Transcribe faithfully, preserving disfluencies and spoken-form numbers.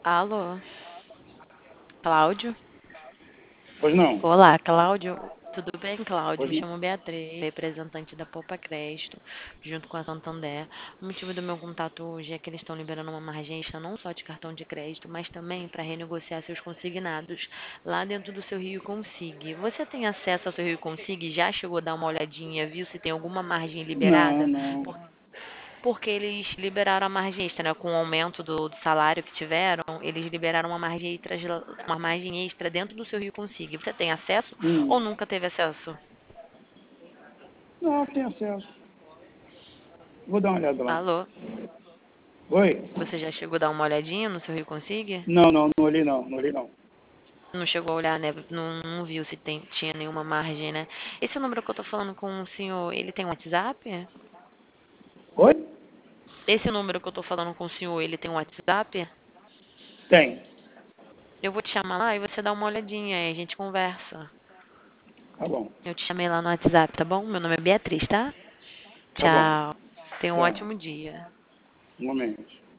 Alô, Cláudio? Pois não, Olá, Cláudio. Tudo bem, Cláudio? pois Me não. chamo Beatriz, representante da Poupa Crédito, junto com a Santander. O motivo do meu contato hoje é que eles estão liberando uma margem extra não só de cartão de crédito, mas também para renegociar seus consignados lá dentro do seu Rio Consigue. Você tem acesso ao seu Rio Consigue? Já chegou a dar uma olhadinha, viu se tem alguma margem Não, liberada? não. Porque eles liberaram a margem extra, né? Com o aumento do, do salário que tiveram, eles liberaram uma margem extra, uma margem extra dentro do seu Rio Consigo. Você tem acesso ou Hum. nunca teve acesso? Não, tem acesso. Vou dar uma olhada lá. Alô? Oi? Você já chegou a dar uma olhadinha no seu Rio Consigo? Não, não, não olhei não, não olhei não. Não chegou a olhar, né? Não, não viu se tem, tinha nenhuma margem, né? Esse número que eu tô falando com o senhor, ele tem WhatsApp? Oi? Esse número que eu tô falando com o senhor, ele tem WhatsApp? Tem. Eu vou te chamar lá e você dá uma olhadinha aí, a gente conversa. Tá bom, Eu te chamei lá no WhatsApp, tá bom? Meu nome é Beatriz, tá? tá bom. Tchau. Tenha um Tchau. ótimo dia. Um momento.